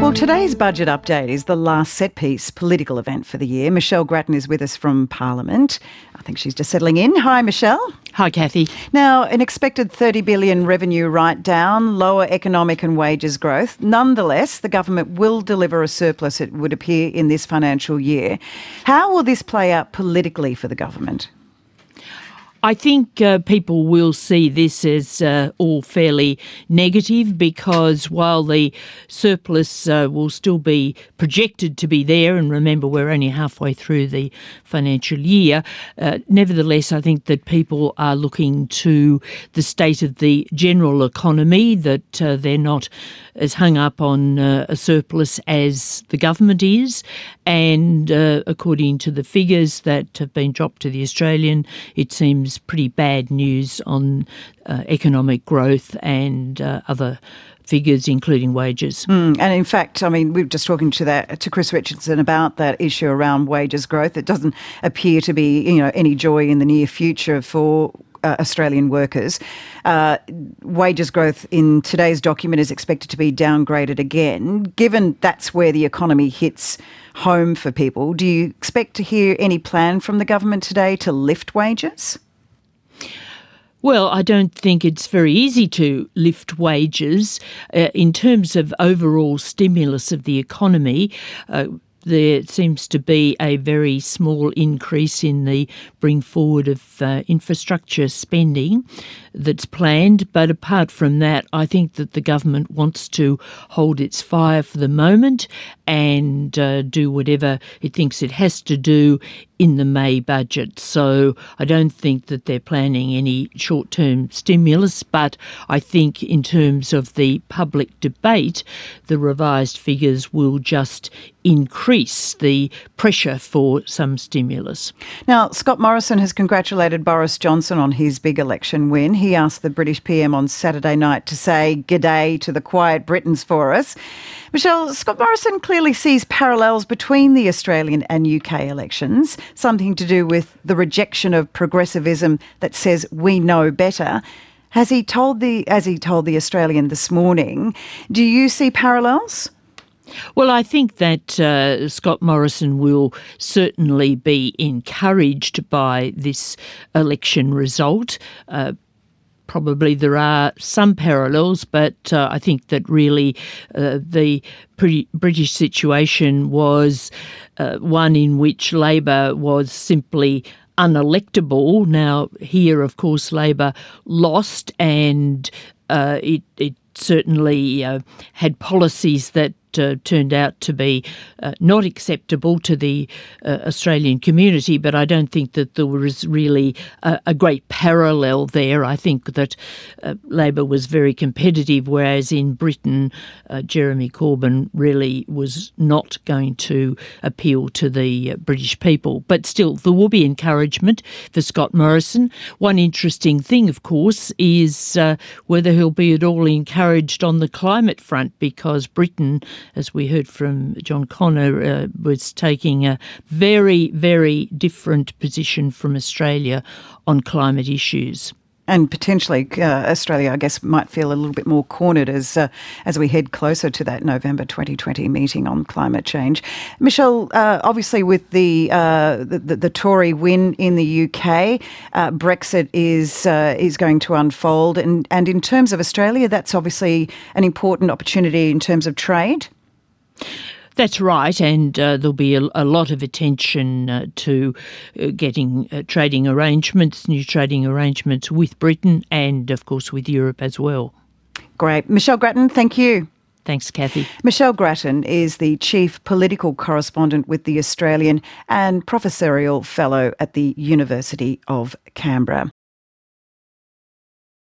Well, today's budget update is the last set-piece political event for the year. Michelle Grattan is with us from Parliament. I think she's just settling in. Hi, Michelle. Hi, Kathy. Now, an expected $30 billion revenue write-down, lower economic and wages growth. Nonetheless, the government will deliver a surplus, it would appear, in this financial year. How will this play out politically for the government? I think people will see this as all fairly negative, because while the surplus will still be projected to be there, and remember we're only halfway through the financial year, nevertheless I think that people are looking to the state of the general economy, that they're not as hung up on a surplus as the government is. And according to the figures that have been dropped to the Australian, it seems pretty bad news on economic growth and other figures, including wages. And in fact, I mean, we were just talking to Chris Richardson about that issue around wages growth. It doesn't appear to be, any joy in the near future for Australian workers. Wages growth in today's document is expected to be downgraded again. Given that's where the economy hits home for people, do you expect to hear any plan from the government today to lift wages? Well, I don't think it's very easy to lift wages. In terms of overall stimulus of the economy, there seems to be a very small increase in the bring forward of infrastructure spending that's planned. But apart from that, I think that the government wants to hold its fire for the moment and do whatever it thinks it has to do in the May budget. So I don't think that they're planning any short-term stimulus, but I think in terms of the public debate, the revised figures will just increase the pressure for some stimulus. Now, Scott Morrison has congratulated Boris Johnson on his big election win. He asked the British PM on Saturday night to say g'day to the quiet Britons for us. Michelle, Scott Morrison clearly sees parallels between the Australian and UK elections, something to do with the rejection of progressivism that says we know better. As he told the Australian this morning, do you see parallels? Well, I think that Scott Morrison will certainly be encouraged by this election result. Probably there are some parallels, but I think that really the British situation was one in which Labor was simply unelectable. Now, here, of course, Labor lost, and it certainly had policies that turned out to be not acceptable to the Australian community, but I don't think that there was really a great parallel there. I think that Labor was very competitive, whereas in Britain, Jeremy Corbyn really was not going to appeal to the British people. But still, there will be encouragement for Scott Morrison. One interesting thing, of course, is whether he'll be at all encouraged on the climate front, because Britain, as we heard from John Connor, was taking a very, very different position from Australia on climate issues. And potentially Australia, I guess, might feel a little bit more cornered as we head closer to that November 2020 meeting on climate change. Michelle, obviously with the Tory win in the UK, Brexit is going to unfold. And in terms of Australia, that's obviously an important opportunity in terms of trade. That's right, and there'll be a lot of attention to getting trading arrangements, new trading arrangements with Britain and, of course, with Europe as well. Great. Michelle Grattan, thank you. Thanks, Kathy. Michelle Grattan is the Chief Political Correspondent with The Australian and Professorial Fellow at the University of Canberra.